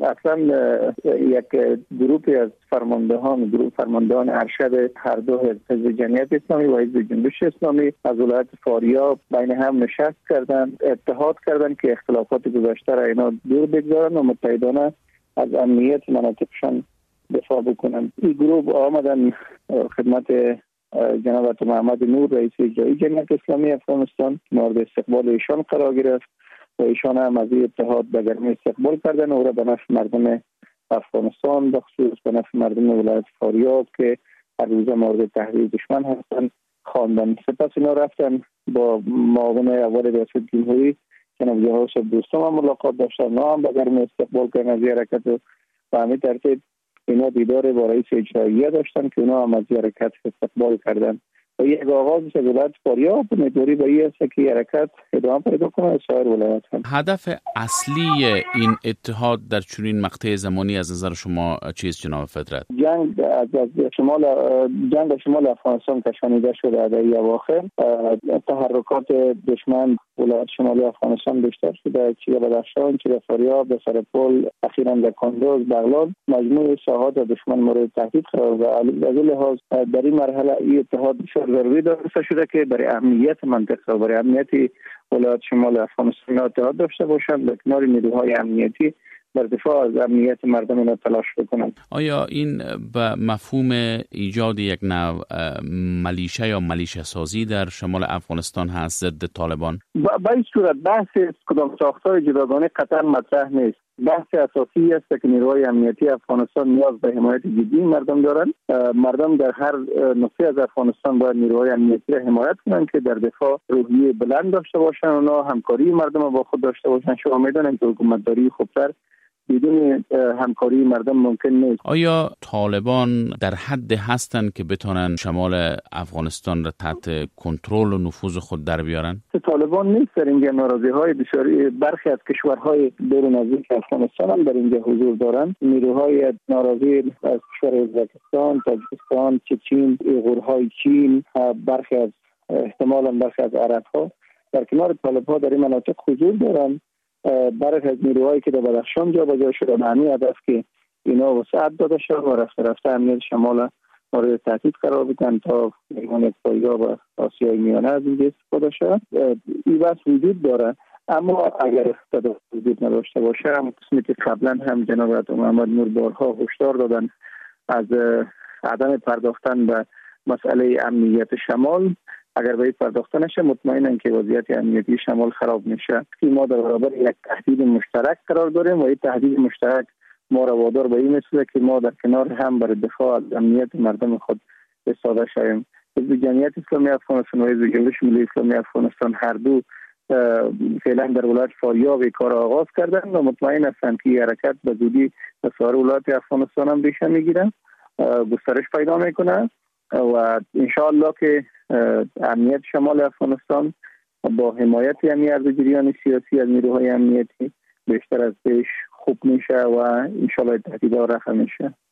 اصلا یک گروهی از فرماندهان ارشد هر دو حزب جمعیت اسلامی و حزب جنبش اسلامی از ولایت فاریاب بین هم نشست کردند، اتحاد کردند که اختلافات گذشته را اینا دور بگذارند و متحدانه از امنیت مناطقشان دفاع بکنند. این گروه آمدن خدمت جناب محمد نور رئیس اجرایی جمعیت اسلامی افغانستان مورد استقبال ایشان قرار گرفت و ایشان هم از این اتحاد به گرمی استقبال کردن و را به نفع مردم افغانستان بخصوص به نفع مردم ولایت فاریاب که هر روزه مورد تهدید دشمن هستند خواندن. سپس اینا رفتن با معاون اول ریاست جمهوری جناب جهاز دوستم هم ملاقات داشتن، اونا هم به گرمی استقبال کردن از حرکت و همین ترتیب اینا دیدار با رئیس اجرایی داشتن که اونا هم از حرکت استقبال کردن و یک آغاز از ولایت فاریاب امیدواری به این است که حرکت ادامه پیدا کنه سایر ولایات هم. هدف اصلی این اتحاد در چنین مقطع زمانی از نظر شما چیست جناب فدرت؟ جنگ شمال افغانستان کشانیده شده در این اواخر، تحرکات دشمن ولایت شمالی افغانستان بیشتر شده، چه بدخشان چه فاریاب به سرپل اخیراً در کندوز بغلان مجموع ساحات دشمن مورد تهدید قرار داده. از این لحاظ در این مرحله این اتحاد ضروری دانسته شده که برای امنیت منطقه و برای امنیت ولایت شمال افغانستان اتحاد داشته باشند به کنار نیروهای امنیتی بر دفاع از امنیت مردم اینا تلاش بکنند. آیا این به مفهوم ایجاد یک نوع ملیشه یا ملیشه سازی در شمال افغانستان هست ضد طالبان؟ به این صورت بحث کدام ساختار جداگانه قطعا مطرح نیست. بحث اساسی است که نیروهای امنیتی افغانستان نیاز به حمایت جدی مردم دارند. مردم در هر نقطه از افغانستان باید نیروهای امنیتی را حمایت کنند که در دفاع روحیه بلند داشته باشند، اونا همکاری مردم با خود داشته باشند. شما میدونید که حکومتداری خوبتر بدون همکاری مردم ممکن نیست. آیا طالبان در حد هستند که بتونن شمال افغانستان را تحت کنترل و نفوذ خود در بیارن؟ طالبان نیست. در اینجا ناراضی‌های بسیاری برخی از کشورهای دور نزدیک افغانستان هم در اینجا حضور دارند. نیروهای ناراضی از کشور ازبکستان، تاجیکستان، چین، ایغورهای چین، برخی از احتمالاً برخی از عرب‌ها در کنار طالب‌ها در این مناطق حضور دارند. برخی از نیروهایی که در بدخشان جابجا شده به همین هدف که اینا وسعت داده شد و رفته رفته امنیت شمال مورد تهدید قرار بدن تا ایران پایگاه و آسیای میانه از اینجا استفاده شد. این بحث وجود داره، اما اگر وجود نداشته باشه هم قسمی که قبلا هم جناب محمد نور بارها هشدار دادن از عدم پرداختن به مسئله امنیت شمال، اگر به این پرداخته نشه مطمئنم که وضعیت امنیتی شمال خراب میشه. ما در برابر یک تهدید مشترک قرار داریم و این تهدید مشترک ما را وادار به این مثله که ما در کنار هم برای دفاع از امنیت مردم خود ایستاده شویم. حزب جمعیت اسلامی افغانستان و حزب جنبش ملی اسلامی افغانستان هر دو فعلا در ولایت فاریاب کار آغاز کردن و مطمئن هستند که حرکت به زودی به سایر ولایات افغانستان هم ریشه میگیره، گسترش پیدا میکنه و انشاءالله که امنیت شمال افغانستان با حمایت از جریان سیاسی از نیروهای امنیتی بیشتر از پیش خوب میشه و انشاءالله تهدیدها رفع میشه.